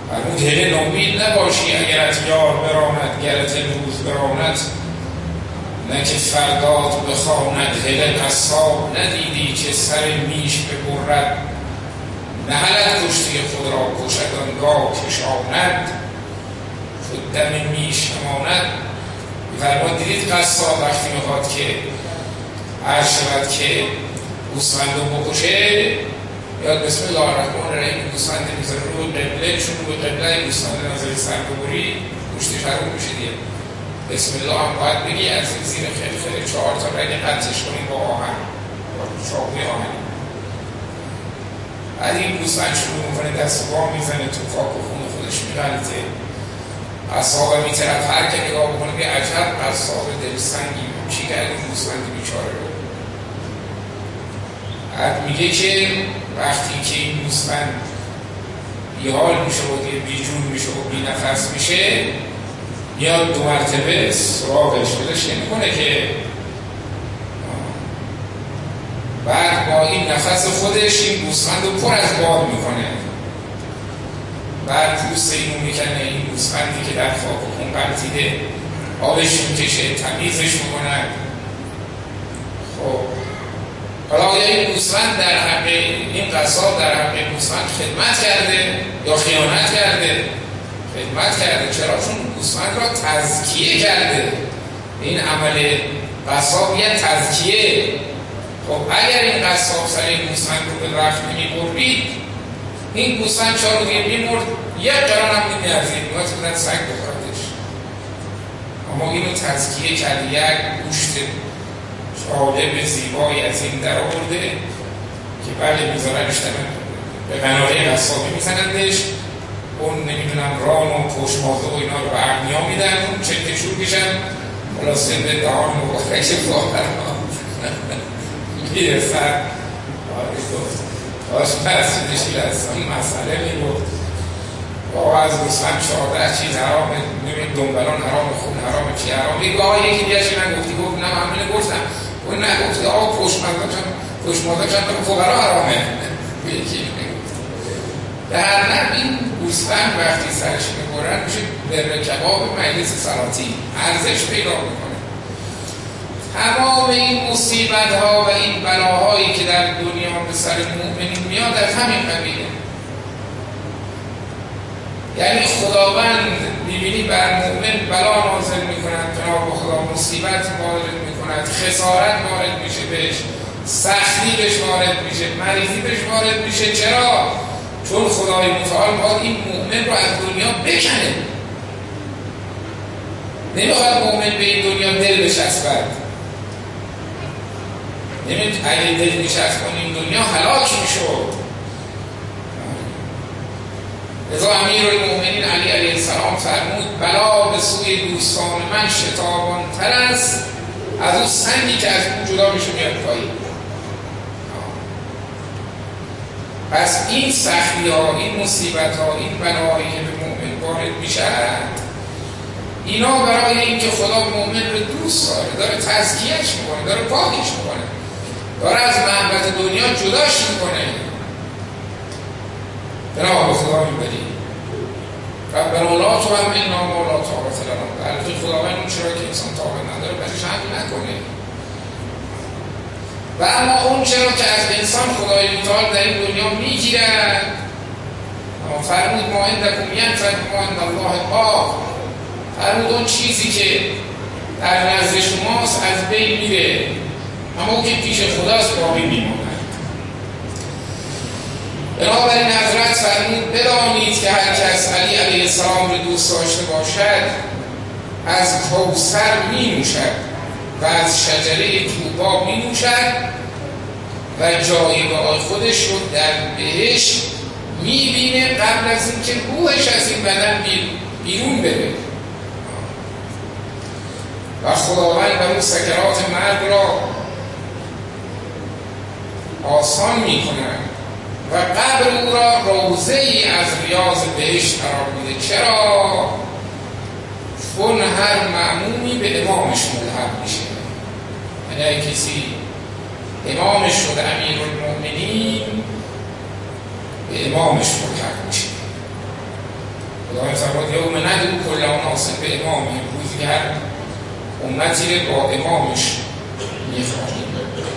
فرمود هله نومید نباشی اگرت یار براند، گرت روز براند نه که فردات بخواند. هله قصاب ندیدی که سر میش ببرد، نهلت کشتی خود را کشد آنگاه کشاند، خود دم میش هماند. فرمود دیدید قصاب وقتی میخواد که عرض شود که گوسفند رو بکشه، یاد بسم الله الرحمن الرحیم گوسفند میذاره رو قبله، چون رو قبله گوسفند نظری سر ببری گوشتش حروم میشه دیگه. بسم الله هم باید بگی از این زیر خیلی خیلی 4 تا رگ قطعش کنیم با آهن، با چاقوی آهنی. بعد این گوسفند شروع میکنه دست و پا میزنه تو خاک و خون خودش میغلطه. قصاب میطرف هر که نگاه بکنه به عجب قصاب دلسنگی چی کرد این گوسفند بیچاره رو. بعد میگه که وقتی که این گوسفند بیحال میشه و بیجون میشه و بی نفس میشه، میاد 2 مرتبه سراغش بلش نمیکنه که بعد با این نفس خودش این گوسفند رو پر از باد میکنه. بعد پوست اینو میکنه، این گوسفندی که در خاک و خون غلطیده آبش میکشه، تمیزش میکنه. خب حالا آیا این گوسفند در حق این قصاب در حق گوسفند خدمت کرده یا خیانت کرده؟ خدمت کرده. چرا؟ چون گوسفند را تزکیه کرده. این عمل قصاب یه تزکیه. خب اگر این قصاب سر این گوسفند رو به وقت نمیبرید، این گوسفند 4 روز میمرد، یک قرار هم نمیارزید، میاد بودن سگ بخوردش. اما اینو تزکیه کرده، یک گوشت جالب زیبایی از این در آورده که بله میذارنش به قناره قصابی میزنندش، اون نمیدونم ران و پشمازه و اینا رو به اغنیا میدن، اون چکشور میشن خلاصه به دهان مبارک واقعا میرسن. داشت مسئولشی هستم مسئله میگفت واقعا از گوسفند 14 چیز حرامه، نمید دنبلان حرام، خون حرامه، چی حرامه. یکی آقا یکی بیاشی نگفتی، گفت نه همینه گفتم، اون نگفتی آقا پشمازه چند تا فقرا حرامه یکی نگفت. در نه این گوسفند وقتی سرش میبرن میشه بره کباب مجلس سلاطین، ارزش پیدا میکنه. تمام این مصیبت ها و این بلاهایی که در دنیا به سر مؤمنین میاد از همین قبیله. یعنی خداوند میبینی بر مؤمن بلا نازل میکند، جناب خدا مصیبت وارد میکند، خسارت وارد میشه بهش، سختی بهش وارد میشه، مریضی بهش وارد میشه. چرا؟ چون خدای متعال میخواد این مؤمن رو از دنیا بکنه. نمیخواد مؤمن به این دنیا دل بچسبد. اگه دل نشست کنیم دنیا هلاک میشد. لذا امیرالمؤمنین علی علیه السلام فرمود بلا به سوی دوستان من شتابان تر است از اون سنگی که از اون جدا میشه میاد پایین. پس این سختی ها، این مصیبت ها، این بلاهایی که به مؤمن وارد میشه، اینا برای اینکه خدا مؤمن رو دوست داره تزکیهش میکنه، داره پاکش میکنه، داره از محبت دنیا جداش میکنه. بنا به خدا میبریم ربنا لا تحملنا ما لا طاقة لنا. البته خداوند اون چرا که انسان طاقت نداره برش حمل نکنه، و اما اون چرا که از انسان خدای متعال در این دنیا میگیرد. اما فرمود ما عندکم ینفد ما عند الله باق. فرمود اون چیزی که در نزد شماست از بین میره، اما اون که پیش خداست باقی میماند. بنابراین حضرت فرمود بدانید که هر کس علی علیه السلام رو دوست داشته باشد از کوثر می نوشد و از شجره طوبی می نوشد و جایگاه خودش رو در بهشت می بینه قبل از اینکه روحش از این بدن بیرون بره. و خداوند بر اون سکرات مرگ را آسان می کند و قبر او را روضه ای از ریاض بهشت قرار میده. چرا؟ چون هر مأمومی به امامش ملحق میشه. یعنی کسی امامش شده امیرالمؤمنین به امامش ملحق میشه. خداوند فرمود یوم ندعو کل اناس بامامهم، روزی که هر امتی رو با امامش میخوانیم.